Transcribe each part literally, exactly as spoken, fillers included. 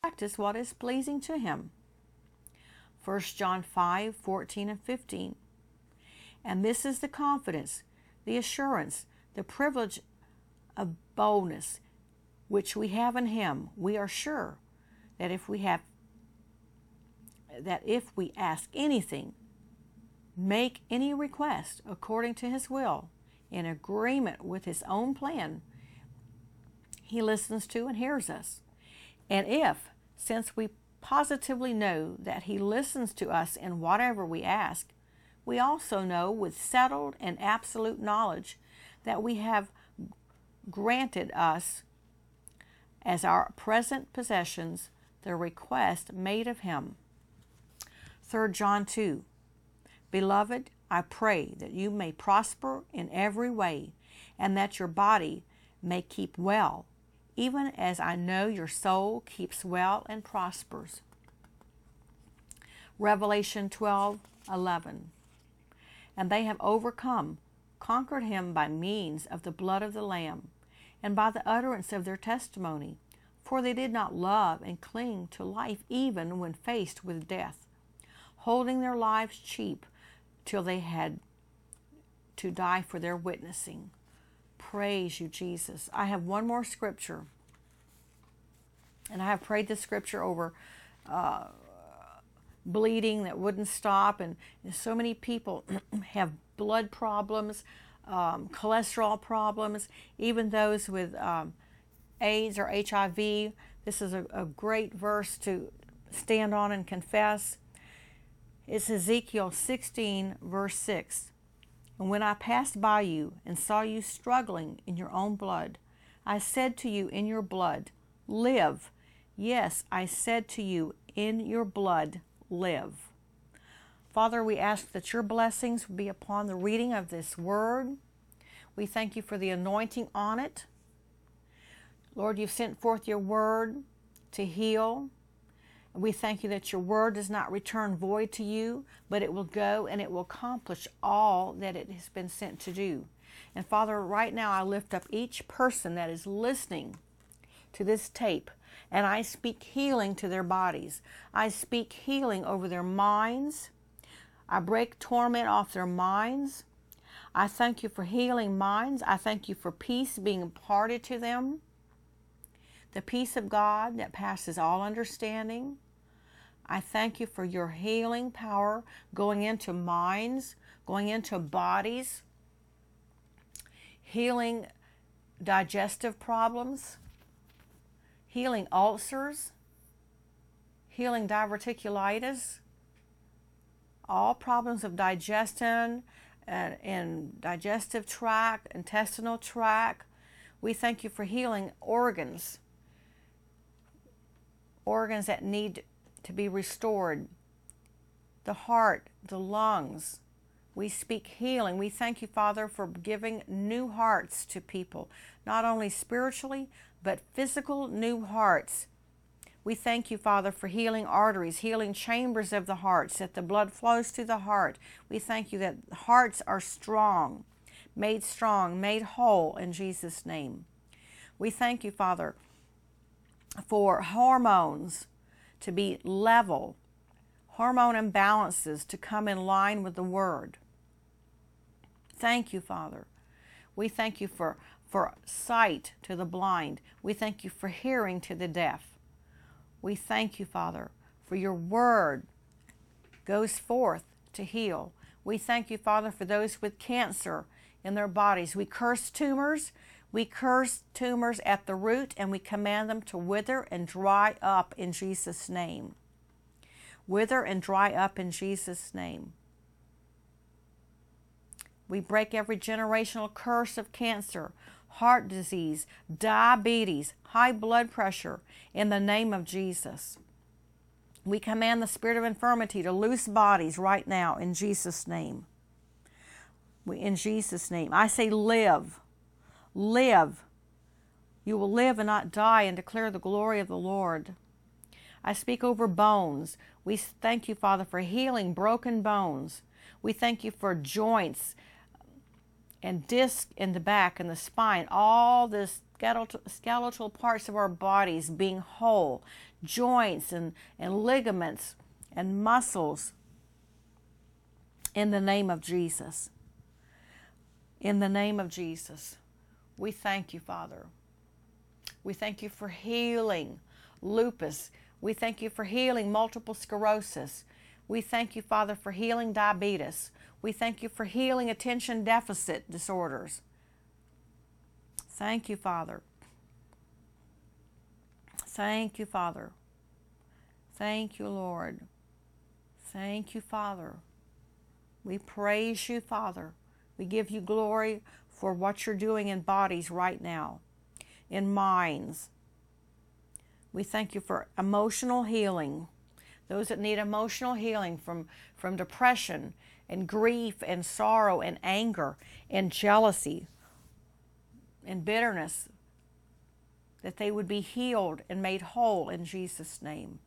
practice what is pleasing to Him. First John five, fourteen and fifteen. And this is the confidence, the assurance, the privilege of boldness which we have in Him. We are sure that if we have that if we ask anything, make any request according to His will, in agreement with His own plan, He listens to and hears us. And if, since we positively know that He listens to us in whatever we ask, we also know with settled and absolute knowledge that we have granted us as our present possessions the request made of Him. Third John two. Beloved, I pray that you may prosper in every way, and that your body may keep well, even as I know your soul keeps well and prospers. Revelation twelve, eleven. And they have overcome, conquered him by means of the blood of the Lamb, and by the utterance of their testimony, for they did not love and cling to life even when faced with death, holding their lives cheap till they had to die for their witnessing. Praise you, Jesus. I have one more scripture, and I have prayed this scripture over uh, bleeding that wouldn't stop, and, and so many people have blood problems, um, cholesterol problems, even those with um, AIDS or H I V. This is a, a great verse to stand on and confess. It's Ezekiel sixteen, verse six. And when I passed by you and saw you struggling in your own blood, I said to you in your blood, live. Yes, I said to you in your blood, live. Father, we ask that your blessings be upon the reading of this word. We thank you for the anointing on it. Lord, you've sent forth your word to heal. We thank you that your word does not return void to you, but it will go and it will accomplish all that it has been sent to do. And Father, right now I lift up each person that is listening to this tape, and I speak healing to their bodies. I speak healing over their minds. I break torment off their minds. I thank you for healing minds. I thank you for peace being imparted to them. The peace of God that passes all understanding. I thank you for your healing power going into minds, going into bodies, healing digestive problems, healing ulcers, healing diverticulitis, all problems of digestion and, and digestive tract, intestinal tract. We thank you for healing organs, organs that need to be restored, the heart, the lungs. We speak healing. We thank you, Father, for giving new hearts to people, not only spiritually, but physical new hearts. We thank you, Father, for healing arteries, healing chambers of the hearts, that the blood flows to the heart. We thank you that hearts are strong, made strong, made whole in Jesus' name. We thank you, Father, for hormones to be level, hormone imbalances to come in line with the Word. Thank you, Father. We thank you for, for sight to the blind. We thank you for hearing to the deaf. We thank you, Father, for your Word goes forth to heal. We thank you, Father, for those with cancer in their bodies. We curse tumors. We curse tumors at the root, and we command them to wither and dry up in Jesus' name. Wither and dry up in Jesus' name. We break every generational curse of cancer, heart disease, diabetes, high blood pressure in the name of Jesus. We command the spirit of infirmity to loose bodies right now in Jesus' name. We, in Jesus' name. I say live. Live. You will live and not die and declare the glory of the Lord. I speak over bones. We thank you, Father, for healing broken bones. We thank you for joints and disc in the back and the spine, all this skeletal, skeletal parts of our bodies being whole, joints and, and ligaments and muscles, in the name of Jesus. In the name of Jesus, we thank you, Father. We thank you for healing lupus. We thank you for healing multiple sclerosis. We thank you, Father, for healing diabetes. We thank you for healing attention deficit disorders. Thank you, Father. Thank you, Father. Thank you, Lord. Thank you, Father. We praise you, Father. We give you glory for what you're doing in bodies right now, in minds. We thank you for emotional healing. Those that need emotional healing from, from depression and grief and sorrow and anger and jealousy and bitterness, that they would be healed and made whole in Jesus' name.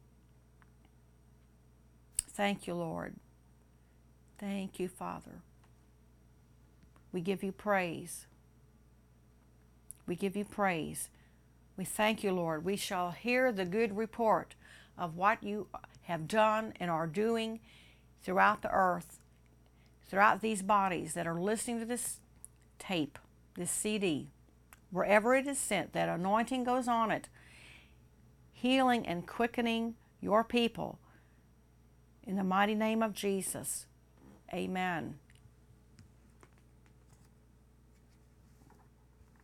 Thank you, Lord. Thank you, Father. We give you praise. We give you praise. We thank you, Lord. We shall hear the good report of what you have done and are doing throughout the earth, throughout these bodies that are listening to this tape, this C D. Wherever it is sent, that anointing goes on it, healing and quickening your people. In the mighty name of Jesus, amen.